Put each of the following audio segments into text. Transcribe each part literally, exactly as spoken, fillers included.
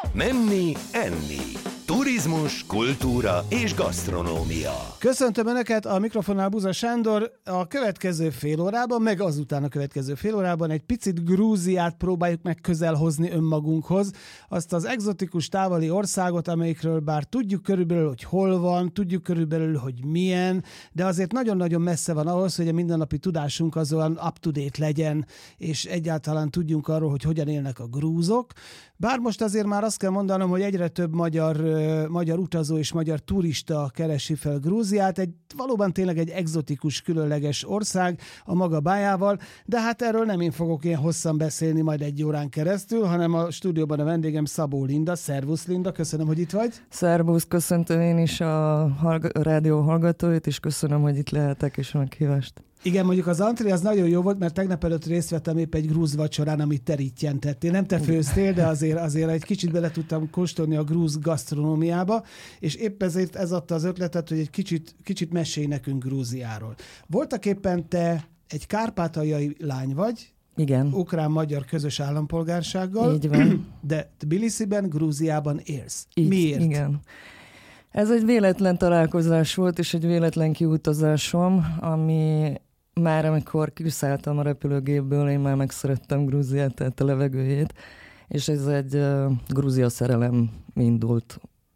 Menni, enni. Turizmus, kultúra és gasztronómia. Köszöntöm Önöket, a mikrofonnál Buza Sándor. A következő fél órában, meg azután a következő fél órában egy picit Grúziát próbáljuk meg közel hozni önmagunkhoz. Azt az egzotikus távoli országot, amelyikről bár tudjuk körülbelül, hogy hol van, tudjuk körülbelül, hogy milyen, de azért nagyon-nagyon messze van ahhoz, hogy a mindennapi tudásunk az olyan up-to-date legyen, és egyáltalán tudjunk arról, hogy hogyan élnek a grúzok. Bár most azért már azt kell mondanom, hogy egyre több magyar, magyar utazó és magyar turista keresi fel Grúziát. Egy valóban tényleg egy egzotikus, különleges ország a maga bájával, de hát erről nem én fogok ilyen hosszan beszélni majd egy órán keresztül, hanem a stúdióban a vendégem Szabó Linda. Szervusz Linda, köszönöm, hogy itt vagy. Szervusz, köszöntöm én is a hallg- rádió hallgatóit, és köszönöm, hogy itt lehetek, és meghívást. Igen, mondjuk az antré az nagyon jó volt, mert tegnap előtt részt vettem épp egy grúz vacsorán, amit te rittyen tettél. Nem te főztél, de azért, azért egy kicsit bele tudtam kóstolni a grúz gasztronómiába, és épp ezért ez adta az ötletet, hogy egy kicsit, kicsit mesélj nekünk Grúziáról. Voltak éppen te egy kárpátaljai lány vagy, igen. Ukrán-magyar közös állampolgársággal, így van. De Tbilisiben, Grúziában élsz. Így, miért? Igen. Ez egy véletlen találkozás volt, és egy véletlen kiutazásom, ami már amikor kiszálltam a repülőgépből, én már megszerettem Grúziát, tehát a levegőjét, és ez egy uh, Grúzia szerelem indult.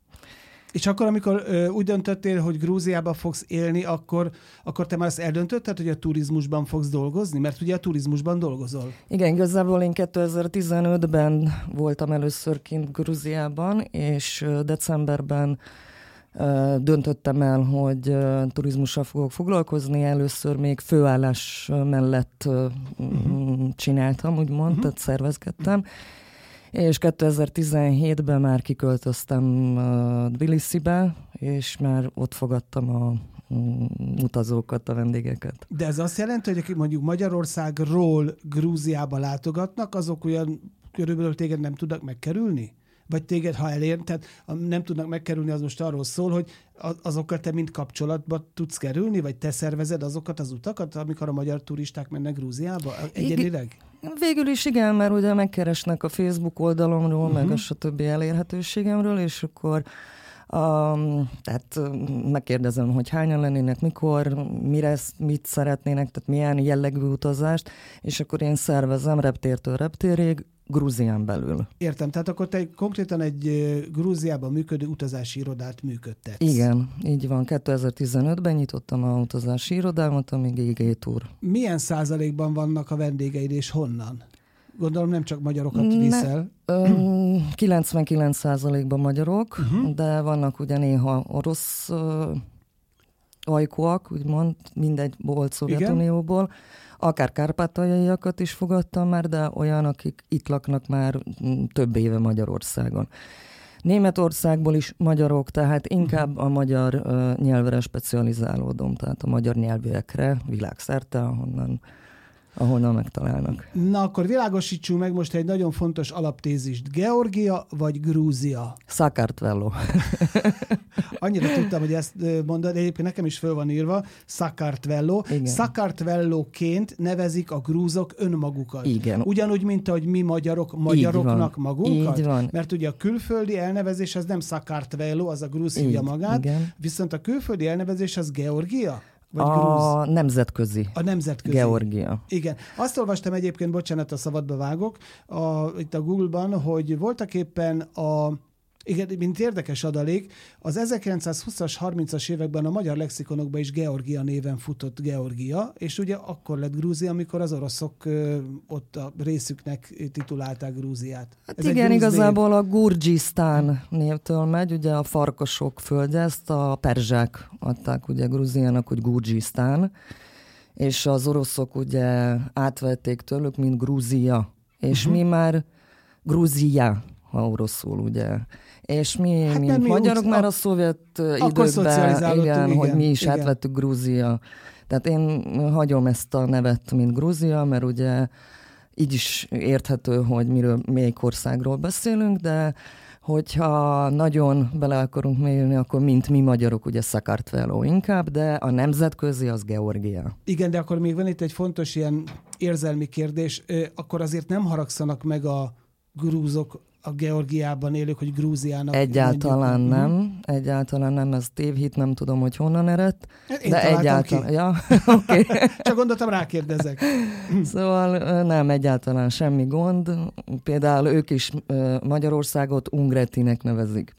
És akkor, amikor ö, úgy döntöttél, hogy Grúziában fogsz élni, akkor, akkor te már azt eldöntötted, hogy a turizmusban fogsz dolgozni? Mert ugye a turizmusban dolgozol. Igen, igazából én kétezer-tizenötben voltam először kint Grúziában, és decemberben uh, döntöttem el, hogy uh, turizmussal fogok foglalkozni. Először még főállás mellett uh, uh-huh. csináltam, úgymond, uh-huh. tehát szervezkedtem. És kétezer-tizenhétben már kiköltöztem uh, Tbilisibe, és már ott fogadtam a um, utazókat, a vendégeket. De ez azt jelenti, hogy akik mondjuk Magyarországról Grúziába látogatnak, azok olyan körülbelül téged nem tudnak megkerülni? Vagy téged, ha elér, tehát nem tudnak megkerülni, az most arról szól, hogy azokkal te mind kapcsolatba tudsz kerülni, vagy te szervezed azokat az utakat, amikor a magyar turisták mennek Grúziába egyedileg? Végül is igen, mert ugye megkeresnek a Facebook oldalomról, uh-huh. meg a stb. Elérhetőségemről, és akkor um, tehát megkérdezem, hogy hányan lennének, mikor, mire, mit szeretnének, tehát milyen jellegű utazást, és akkor én szervezem reptértől reptérig, Grúzián belül. Értem, tehát akkor te konkrétan egy Grúziában működő utazási irodát működtetsz. Igen, így van. kétezer-tizenötben nyitottam a utazási irodámat, a gé gé Tour. Milyen százalékban vannak a vendégeid, és honnan? Gondolom nem csak magyarokat viszel. Ne, kilencvenkilenc százalékban magyarok, uh-huh. de vannak ugye néha orosz uh, ajkúak, úgymond, mindegy volt Szovjetunióból. Akár kárpátaljaiakat is fogadtam már, de olyan, akik itt laknak már több éve Magyarországon. Németországból is magyarok, tehát inkább a magyar uh, nyelvre specializálódom, tehát a magyar nyelvűekre világszerte, ahonnan, ahonnan megtalálnak. Na akkor világosítsunk meg most egy nagyon fontos alaptézist. Georgia vagy Grúzia? Sakartvelo. Annyira tudtam, hogy ezt mondod, de egyébként nekem is föl van írva, Sakartvelo. Sakartvelóként nevezik a grúzok önmagukat. Igen. Ugyanúgy, mint ahogy mi magyarok magyaroknak magunkat. Így van. Mert ugye a külföldi elnevezés az nem Sakartvelo, az a grúz hívja magát, igen. Viszont a külföldi elnevezés az Georgia? Vagy a grúz? nemzetközi. A nemzetközi. Georgia. Igen. Azt olvastam egyébként, bocsánat, a szabadba vágok, a, itt a Google-ban, hogy voltak éppen a igen, mint érdekes adalék, az ezerkilencszázhúszas, harmincas években a magyar lexikonokban is Georgia néven futott Georgia, és ugye akkor lett Grúzia, amikor az oroszok ö, ott a részüknek titulálták Grúziát. Hát ez igen, igazából név. A Gurgisztán névtől megy, ugye a farkasok földje, ezt a perzsák adták ugye Grúziának, hogy Gurgisztán, és az oroszok ugye átvették tőlük, mint Grúzia, és uh-huh. mi már Grúzia, ha oroszul, ugye. És mi, hát mint mi magyarok úgy, már a, a szovjet időkben, igen, igen, hogy mi is igen. átvettük Grúzia. Tehát én hagyom ezt a nevet, mint Grúzia, mert ugye így is érthető, hogy miről, melyik országról beszélünk, de hogyha nagyon bele akarunk mélyülni, akkor mint mi magyarok, ugye Sakartvelo inkább, de a nemzetközi az Georgia. Igen, de akkor még van itt egy fontos ilyen érzelmi kérdés, akkor azért nem haragszanak meg a grúzok a Georgiában élők, hogy Grúziának Egyáltalán mondjuk, nem, egyáltalán nem, ez tévhit, nem tudom, hogy honnan eredt. Én de egyáltalán, ki. ja, oké. Okay. Csak gondoltam, rákérdezek. Szóval nem, egyáltalán semmi gond. Például ők is Magyarországot Ungretinek nevezik.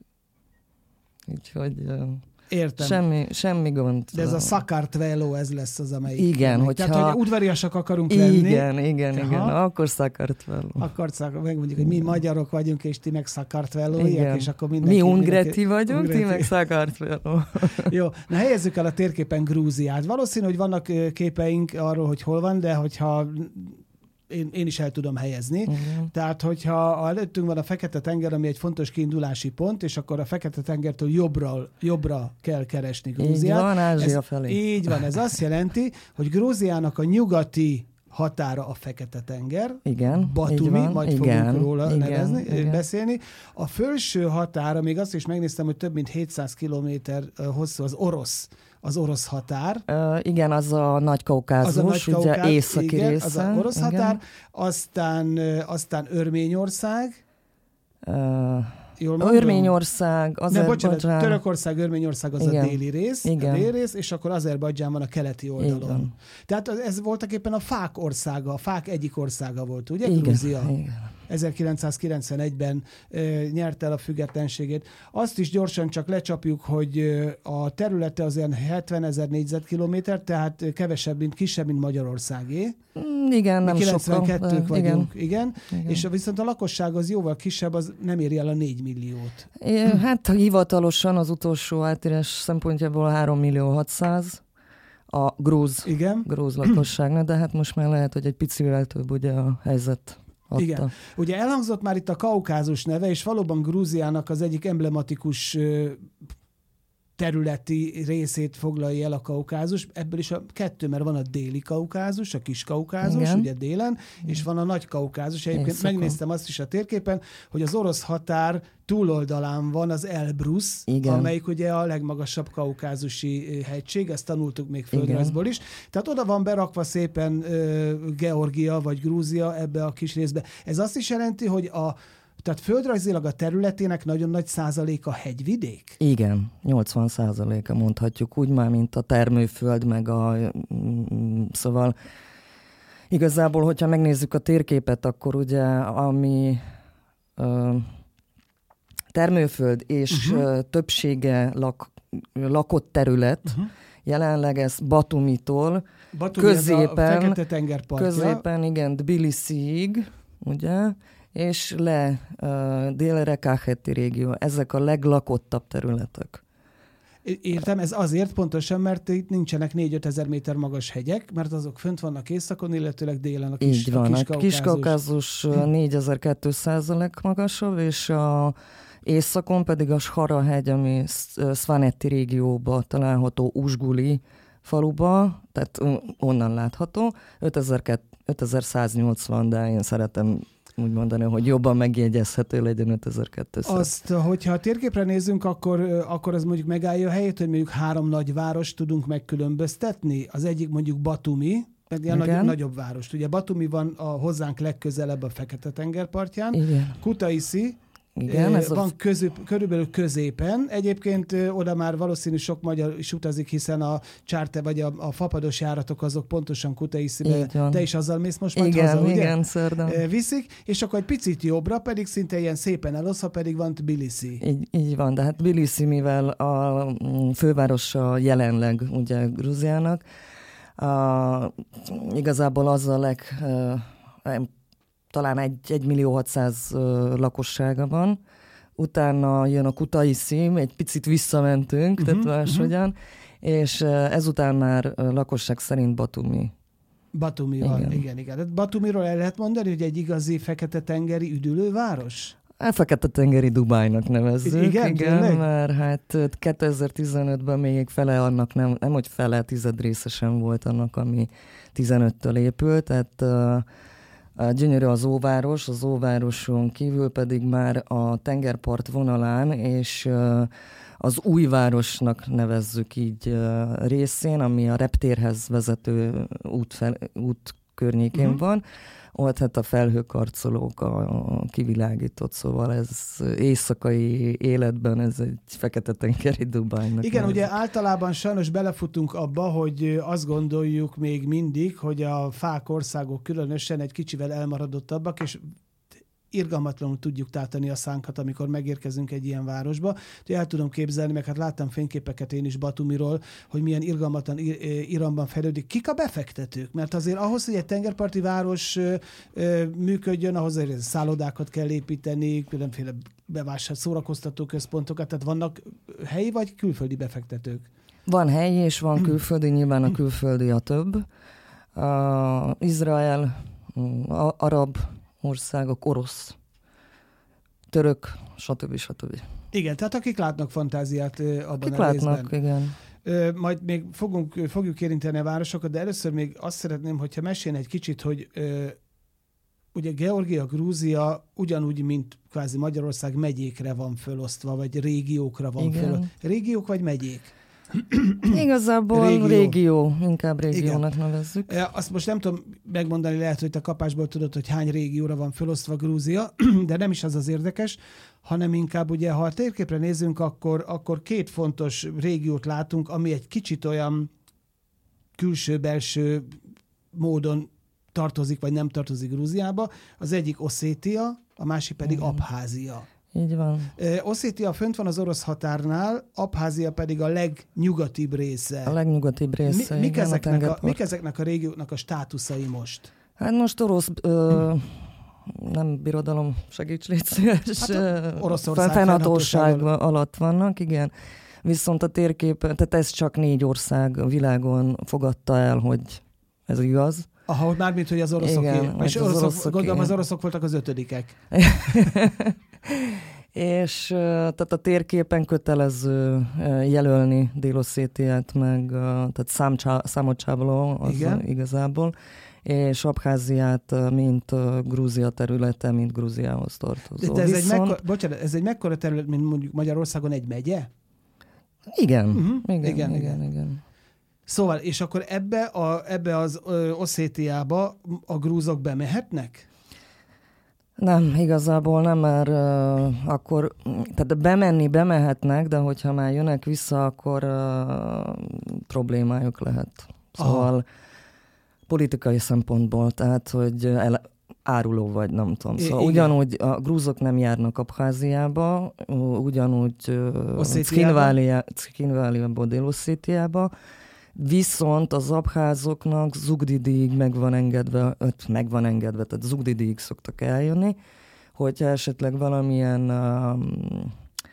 Úgyhogy értem. Semmi, semmi gond. De ez a Sakartvelo, ez lesz az, amelyik. Igen, hogyha... Tehát, hogy udvariasak akarunk lenni. Igen, igen, Aha. igen. Akkor Sakartvelo. Akkor megmondjuk, hogy mi magyarok vagyunk, és ti meg Sakartvelóiak, és akkor mindenki... Mi Ungreti mindenki, vagyunk, Ungreti. ti meg Sakartvelo. Jó, na helyezzük el a térképen Grúziát. Valószínű, hogy vannak képeink arról, hogy hol van, de hogyha... Én, én is el tudom helyezni. Uh-huh. Tehát, hogyha előttünk van a Fekete-tenger, ami egy fontos kiindulási pont, és akkor a Fekete-tengertől jobbra, jobbra kell keresni Grúziát. Így van, Ázsia ez, felé. Így van, ez azt jelenti, hogy Grúziának a nyugati határa a Fekete-tenger. Igen, Batumi, majd igen, fogunk róla igen, nevezni, igen. beszélni. A felső határa, még azt is megnéztem, hogy több mint hétszáz kilométer hosszú az orosz az orosz határ. Uh, igen, az a Nagy-Kaukázus, az a Nagy-Kaukáz, ugye északi igen, része. Az a orosz igen. határ, aztán, aztán Örményország. Uh, Jól mondom? Örményország, Azerbajdzsán. Törökország, Örményország az igen. a déli rész, igen. a déli rész, és akkor Azerbajdzsán van a keleti oldalon. Igen. Tehát ez voltak éppen a fák országa, a fák egyik országa volt, ugye? Igen. Grúzia. Igen. ezerkilencszázkilencvenegyben e, nyerte el a függetlenségét. Azt is gyorsan csak lecsapjuk, hogy e, a területe az olyan hetvenezer négyzetkilométer, tehát kevesebb, mint kisebb, mint Magyarországé. Mm, igen, nem kilencvenkettők sokkal. vagyunk, igen. Igen. igen. És viszont a lakosság az jóval kisebb, az nem éri el a négy milliót. É, hát hivatalosan az utolsó átírás szempontjából három millió hatszáz a grúz, igen. grúz lakosságnak, de hát most már lehet, hogy egy picivel több ugye a helyzet. Adta. Igen. Ugye elhangzott már itt a Kaukázus neve, és valóban Grúziának az egyik emblematikus területi részét foglalja el a Kaukázus. Ebből is a kettő, mert van a déli Kaukázus, a kis Kaukázus, igen. ugye délen, igen. és van a nagy Kaukázus. Egyébként Éjszakon. Megnéztem azt is a térképen, hogy az orosz határ túloldalán van az Elbrus, igen. amelyik ugye a legmagasabb kaukázusi hegység, ezt tanultuk még földrajzból is. Tehát oda van berakva szépen uh, Georgia vagy Grúzia ebbe a kis részbe. Ez azt is jelenti, hogy a Tehát földrajzilag a területének nagyon nagy százaléka hegyvidék? Igen, nyolcvan százaléka mondhatjuk úgy már, mint a termőföld, meg a... Szóval igazából, hogyha megnézzük a térképet, akkor ugye ami ö, termőföld és uh-huh. többsége lak, lakott terület, uh-huh. jelenleg ez Batumitól Batumi középen, Fekete-tengerpartja. Középen, igen, Tbilisiig, ugye? És le uh, délre Káheti régió. Ezek a leglakottabb területek. Értem, ez azért pontosan, mert itt nincsenek négy-öt ezer méter magas hegyek, mert azok fönt vannak északon, illetőleg délen a kis, Így van, a a Kis-Kaukázus négyezer-kétszáz legmagasabb, és a északon pedig a Shara-hegy, ami Szvanetti régióban található Uzsguli faluba, tehát onnan látható, ötezer-száznyolcvan, de én szeretem úgy mondani, hogy jobban megjegyezhető legyen ötezer-kétszáz. Azt, hogyha a térképre nézzünk, akkor, akkor az mondjuk megállja a helyét, hogy mondjuk három nagy város tudunk megkülönböztetni. Az egyik mondjuk Batumi, meg ilyen nagy, nagyobb város. Ugye Batumi van a hozzánk legközelebb a Fekete-tenger partján. Igen. Kutaisi, Igen, ez van a... közép, körülbelül középen. Egyébként oda már valószínű sok magyar is utazik, hiszen a csárte vagy a, a fapados járatok azok pontosan Kutaisibe. Te is azzal mész most majd igen, haza, ugye? Igen, szerdán. Viszik, és akkor egy picit jobbra, pedig szinte ilyen szépen eloszva, pedig van Tbilisi. Így, így van, de hát Tbilisi, mivel a fővárosa jelenleg ugye Grúziának, a, igazából az a leg... A, talán egy, egy millió hatszáz lakossága van. Utána jön a Kutaisi, egy picit visszamentünk, uh-huh, tehát máshogyan, uh-huh. és ezután már lakosság szerint Batumi. Batumi van, igen, igen. igen. Batumiról el lehet mondani, hogy egy igazi fekete-tengeri üdülőváros? A Fekete-tengeri Dubájnak nevezzük, igen, igen mert hát kétezer-tizenötben még fele annak, nem, nem hogy fele, tized része sem volt annak, ami tizenöttől épült, tehát gyönyörű az óváros, az óvároson kívül pedig már a tengerpart vonalán, és az újvárosnak nevezzük így részén, ami a reptérhez vezető út, fel, út környékén uh-huh. van. ott hát a felhőkarcolók, a, a kivilágított, szóval ez éjszakai életben ez egy fekete-tengeri Dubájnak. Igen, nevezik. ugye általában sajnos belefutunk abba, hogy azt gondoljuk még mindig, hogy a fák országok különösen egy kicsivel elmaradottabbak, és irgalmatlanul tudjuk tátani a szánkat, amikor megérkezünk egy ilyen városba. Úgyhogy el tudom képzelni, meg hát láttam fényképeket én is Batumiról, hogy milyen irgalmatlan Iranban fejlődik. Kik a befektetők? Mert azért ahhoz, hogy egy tengerparti város működjön, ahhoz azért szállodákat kell építeni, különféle bevásárt szórakoztató központokat, tehát vannak helyi vagy külföldi befektetők? Van helyi és van külföldi, nyilván a külföldi a több. Uh, Izrael, uh, arab országok, orosz, török, stb. stb. Igen, tehát akik látnak fantáziát abban akik a látnak, részben. igen. Ö, majd még fogunk, fogjuk érinteni a városokat, de először még azt szeretném, hogyha mesélj egy kicsit, hogy ö, ugye Georgia, Grúzia ugyanúgy, mint kvázi Magyarország megyékre van fölosztva, vagy régiókra van fölosztva. Régiók vagy megyék? Igazából régió. régió, inkább régiónak igen. nevezzük. Azt most nem tudom megmondani, lehet, hogy te kapásból tudod, hogy hány régióra van felosztva Grúzia, de nem is az az érdekes, hanem inkább ugye, ha a térképre nézünk, akkor, akkor két fontos régiót látunk, ami egy kicsit olyan külső-belső módon tartozik, vagy nem tartozik Grúziába. Az egyik Oszétia, a másik pedig igen. Abházia. Így van. Oszétia fönt van az orosz határnál, Abházia pedig a legnyugatibb része. A legnyugatibb része, Mi, mik, igen, ezeknek a a, mik ezeknek a régióknak a státuszai most? Hát most orosz, ö, nem birodalom, segíts, légy szíves. Hát Oroszország fennhatóság alatt vannak, igen. Viszont a térképen, tehát ez csak négy ország a világon fogadta el, hogy ez igaz. Aha, mármint, hogy az oroszok. Igen, és az oroszok, oroszok gondolom, igen. az oroszok voltak az ötödikek. És tehát a térképen kötelező jelölni Dél-Oszétiát, meg tehát Számocsábló az igazából, és Abháziát, mint Grúzia területe, mint Grúziához tartozó. De ez, Viszont... egy mekkora, bocsánat, ez egy mekkora terület, mint mondjuk Magyarországon egy megye? Igen, uh-huh. igen, igen, igen, igen, igen. Szóval, és akkor ebbe, a, ebbe az ö, Oszétiába a grúzok bemehetnek? Nem, igazából nem, mert uh, akkor, tehát bemenni bemehetnek, de hogyha már jönnek vissza, akkor uh, problémájuk lehet. Szóval aha. politikai szempontból, tehát, hogy el, áruló vagy, nem tudom. Szóval I- ugyanúgy a grúzok nem járnak Abháziába, ugyanúgy Szkinváliából, Dél-Oszétiába, viszont az abházoknak Zugdidíig meg van engedve, öt meg van engedve, tehát Zugdidíig szoktak eljönni, hogyha esetleg valamilyen um,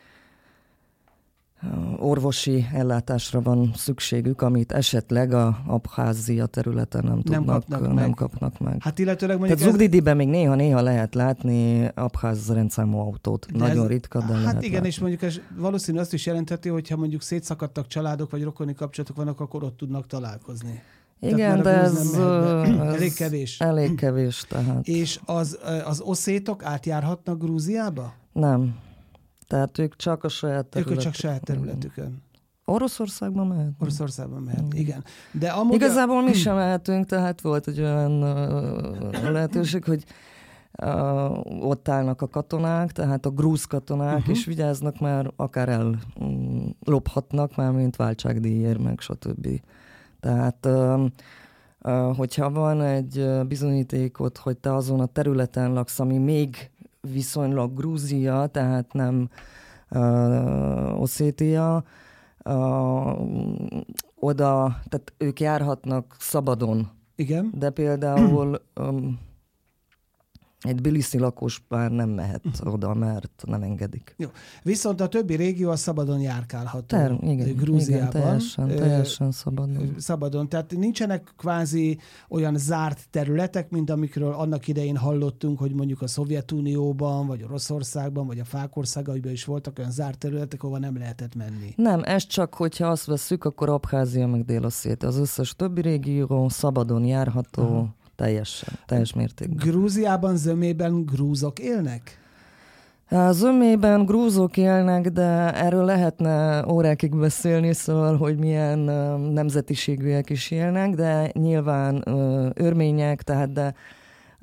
orvosi ellátásra van szükségük, amit esetleg a Abházia területen nem, tudnak, nem, kapnak, nem meg. kapnak meg. Hát illetőleg mondjuk... Tehát Zugdidiben ez... még néha-néha lehet látni abház rendszámú autót. De Nagyon ez... ritka, de hát lehet igen, látni. És mondjuk ez valószínű azt is jelenteti, hogyha mondjuk szétszakadtak családok, vagy rokoni kapcsolatok vannak, akkor ott tudnak találkozni. Igen, de ez, ez elég kevés. Elég kevés, tehát. És az, az oszétok átjárhatnak Grúziába? Nem. Tehát ők csak a saját területükön. Ők csak saját területükön. Oroszországban mehet. Oroszországban mehet, igen. De amúgy igazából a... mi sem mehetünk, tehát volt egy olyan uh, lehetőség, hogy uh, ott állnak a katonák, tehát a grúz katonák, uh-huh. és vigyáznak már, akár ellophatnak már, mint váltságdíjért, meg stb. Tehát... Uh, uh, hogyha van egy bizonyítékot, hogy te azon a területen laksz, ami még viszonylag Grúzia, tehát nem uh, Oszétia, uh, oda, tehát ők járhatnak szabadon. Igen. De például um, egy tbiliszi lakos már nem mehet oda, mert nem engedik. Jó. Viszont a többi régió a szabadon járkálható. Ter, igen, Grúziában. Igen, teljesen, teljesen szabadon. Szabadon. Tehát nincsenek kvázi olyan zárt területek, mint amikről annak idején hallottunk, hogy mondjuk a Szovjetunióban, vagy Oroszországban, vagy a Fák országaiban is voltak olyan zárt területek, ahova nem lehetett menni. Nem, ez csak, hogyha azt vesszük, akkor Abházia meg Dél-Oszétia. Az összes többi régió szabadon járható, uh-huh. Teljesen, teljes mértékben. Grúziában, zömében grúzok élnek? A zömében grúzok élnek, de erről lehetne órákig beszélni, szóval, hogy milyen uh, nemzetiségűek is élnek, de nyilván uh, örmények, tehát de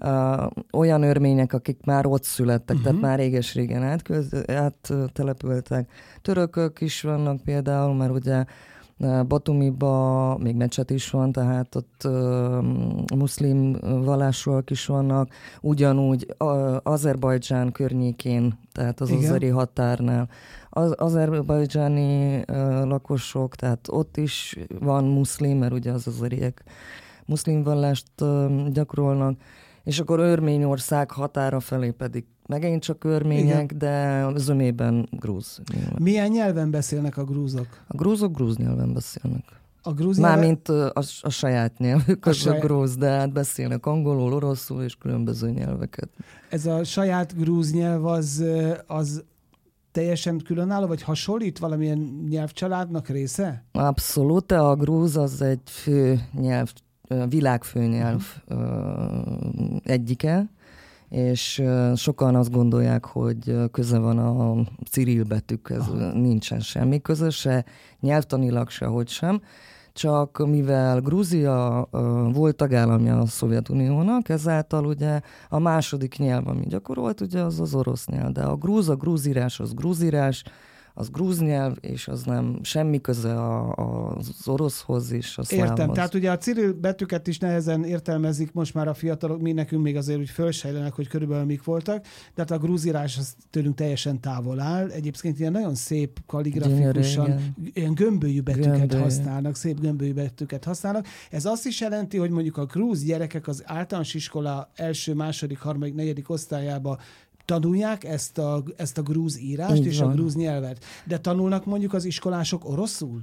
Uh, olyan örmények, akik már ott születtek, uh-huh. tehát már réges-régen átköz, áttelepültek. Törökök is vannak például, mert ugye Batumiba még mecset is van, tehát ott uh, muszlim vallásúak is vannak, ugyanúgy uh, Azerbajdzsán környékén, tehát az Igen. azeri határnál. Az azerbajdzsáni uh, lakosok, tehát ott is van muszlim, mert ugye az azeriek muszlim vallást uh, gyakorolnak, és akkor Örményország határa felé pedig megint csak örmények, Igen. de zömében grúz. Nyilván. Milyen nyelven beszélnek a grúzok? A grúzok grúz nyelven beszélnek. A grúz nyelven... Mármint a, a saját nyelvük, az a, a grúz, de hát beszélnek angolul, oroszul és különböző nyelveket. Ez a saját grúz nyelv az, az teljesen különálló, vagy hasonlít valamilyen nyelvcsaládnak része? Abszolút, a grúz az egy fő nyelv, világfőnyelv uh-huh. egyike, és sokan azt gondolják, hogy köze van a cirill betűkhez, nincsen semmi köze, se nyelvtanilag, sehogy sem, csak mivel Grúzia volt tagállamja a Szovjetuniónak, ezáltal ugye a második nyelv, ami gyakorolt, ugye az az orosz nyelv, de a grúz, a grúzírás az grúzírás, az grúz nyelv, és az nem semmi köze a, a, az oroszhoz és a szlávhoz. Értem, tehát ugye a cirill betűket is nehezen értelmezik most már a fiatalok, mi nekünk még azért úgy fölsejlenek, hogy körülbelül mik voltak, de hát a grúzírás az tőlünk teljesen távol áll. Egyébként ilyen nagyon szép kaligrafikusan, Gyönyörű, ilyen gömbölyű betűket Gömbölyű. használnak, szép gömbölyű betűket használnak. Ez azt is jelenti, hogy mondjuk a grúz gyerekek az általános iskola első, második, harmadik, negyedik osztályába tanulják ezt a, ezt a grúz írást Így és van. a grúz nyelvet. De tanulnak mondjuk az iskolások oroszul?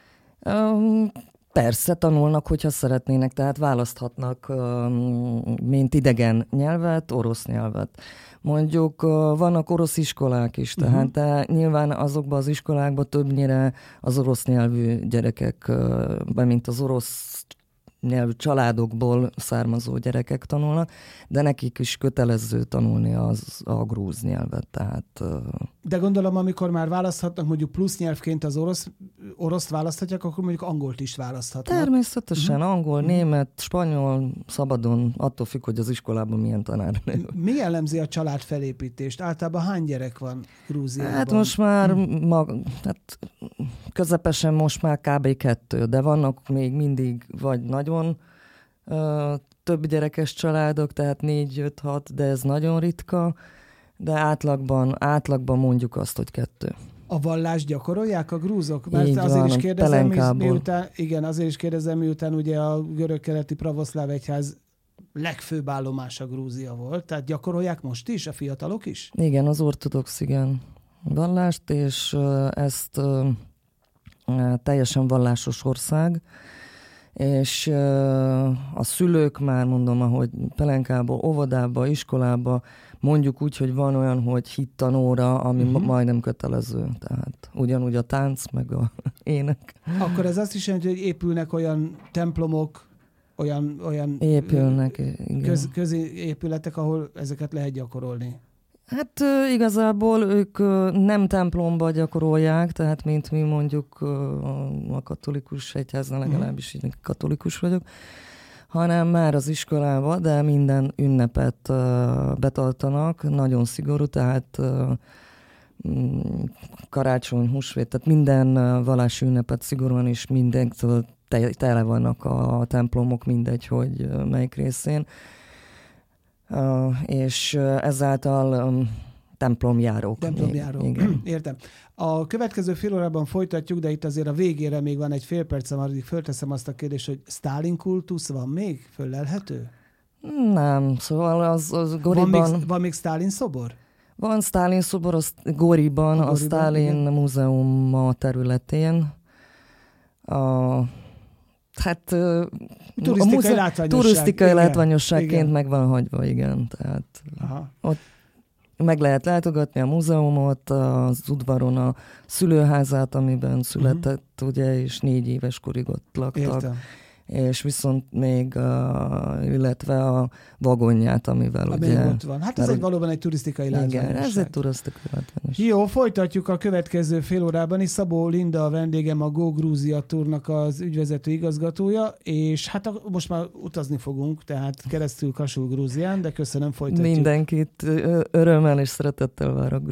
Um, persze tanulnak, hogyha szeretnének, tehát választhatnak, um, mint idegen nyelvet, orosz nyelvet. Mondjuk uh, vannak orosz iskolák is, tehát uh-huh. de nyilván azokban az iskolákban többnyire az orosz nyelvű gyerekek, uh, mint az orosz nyelvű családokból származó gyerekek tanulnak, de nekik is kötelező tanulni az a grúz nyelvet. Tehát, de gondolom, amikor már választhatnak, mondjuk plusz nyelvként az orosz, oroszt választhatják, akkor mondjuk angolt is választhatnak. Természetesen uh-huh. angol, német, spanyol, szabadon, attól függ, hogy az iskolában milyen tanár. Mi jellemzi a család felépítést? Általában hány gyerek van Grúziában? Hát most már uh-huh. ma, hát közepesen most már kb. kettő, de vannak még mindig vagy nagyon uh, több gyerekes családok, tehát négy, öt, hat, de ez nagyon ritka, de átlagban, átlagban mondjuk azt, hogy kettő. A vallást gyakorolják a grúzok? Mert Így azért van, is kérdezem, miután, igen, azért is kérdezem, miután ugye a görög-keleti pravoszláv egyház legfőbb állomása Grúzia volt, tehát gyakorolják most is, a fiatalok is? Igen, az ortodox, igen, vallást, és uh, ezt uh, teljesen vallásos ország, és uh, a szülők már mondom, ahogy Pelenkába, óvodába, iskolába, mondjuk úgy, hogy van olyan, hogy hittanóra, ami uh-huh. majdnem kötelező. Tehát ugyanúgy a tánc, meg a ének. Akkor ez azt is jelenti, hogy épülnek olyan templomok, olyan, olyan épülnek, köz, közi épületek, ahol ezeket lehet gyakorolni. Hát igazából ők nem templomba gyakorolják, tehát mint mi mondjuk a katolikus egyháznál, legalábbis én katolikus vagyok, hanem már az iskolába, de minden ünnepet betartanak, nagyon szigorú, tehát karácsony, húsvét, tehát minden vallási ünnepet szigorúan is mindentől tele vannak a templomok, mindegy, hogy melyik részén. Uh, és uh, ezáltal um, templomjárók. Templomjárók. Igen. Értem. A következő fél órában folytatjuk, de itt azért a végére még van egy fél percem, addig fölteszem azt a kérdést, hogy Sztálin kultusz van még? Föllelhető? Nem, szóval az, az Goriban... Van még, van még Sztálin szobor? Van Sztálin szobor az Goriban, a, a Sztálin múzeum területén. A... Hát turisztikai, a múze- látványosság. turisztikai látványosságként meg van hagyva, igen. Tehát Aha. ott meg lehet látogatni a múzeumot, az udvaron a szülőházát, amiben született, uh-huh. ugye, és négy éves korig ott laktak. Értem. És viszont még, a, illetve a vagonját, amivel Ami ugye... ott van. Hát ez egy valóban egy turisztikai látványosság. Igen, ez egy turisztikai látványosság. Jó, folytatjuk a következő fél órában is. Szabó Linda a vendégem, a Go Grúzia Tournak az ügyvezető igazgatója, és hát a, most már utazni fogunk, tehát keresztül Kasul Grúzián, de köszönöm, folytatjuk. Mindenkit örömmel és szeretettel várok